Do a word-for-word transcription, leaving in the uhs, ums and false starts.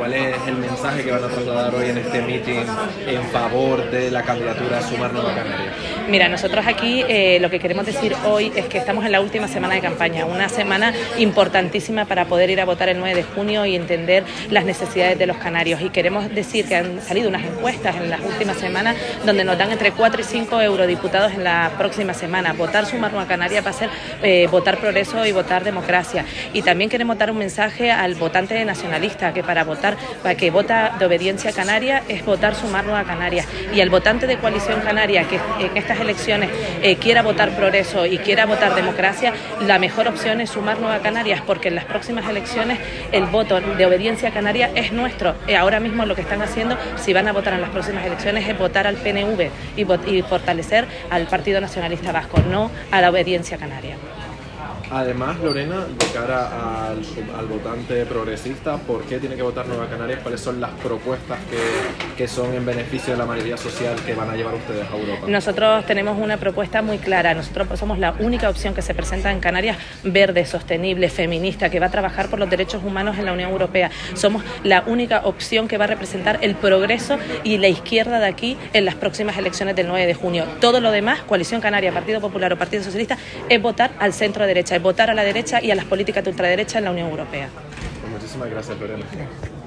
¿Cuál es el mensaje que van a trasladar hoy en este meeting en favor de la candidatura a Sumar Nueva Canarias? Mira, nosotros aquí eh, lo que queremos decir hoy es que estamos en la última semana de campaña, una semana importantísima para poder ir a votar el nueve de junio y entender las necesidades de los canarios. Y queremos decir que han salido unas encuestas en las últimas semanas donde nos dan entre cuatro y cinco eurodiputados en la próxima semana. Votar Sumar Nueva Canarias va a ser eh, votar progreso y votar democracia. Y también queremos dar un mensaje al votante nacionalista que para votar, para que vota de obediencia canaria es votar Sumar Nueva Canarias. Y al votante de Coalición Canaria que en estas elecciones eh, quiera votar progreso y quiera votar democracia, la mejor opción es Sumar Nueva Canarias, porque en las próximas elecciones el voto de obediencia canaria es nuestro. Eh, ahora mismo lo que están haciendo, si van a votar en las próximas elecciones, es votar al P N V y, y fortalecer al Partido Nacionalista Vasco, no a la obediencia canaria. Además, Lorena, de cara al, al votante progresista, ¿por qué tiene que votar Nueva Canarias? ¿Cuáles son las propuestas que, que son en beneficio de la mayoría social que van a llevar ustedes a Europa? Nosotros tenemos una propuesta muy clara. Nosotros somos la única opción que se presenta en Canarias verde, sostenible, feminista, que va a trabajar por los derechos humanos en la Unión Europea. Somos la única opción que va a representar el progreso y la izquierda de aquí en las próximas elecciones del nueve de junio. Todo lo demás, Coalición Canaria, Partido Popular o Partido Socialista, es votar al centro derecha, es votar a la derecha y a las políticas de ultraderecha en la Unión Europea. Pues muchísimas gracias, Lorena.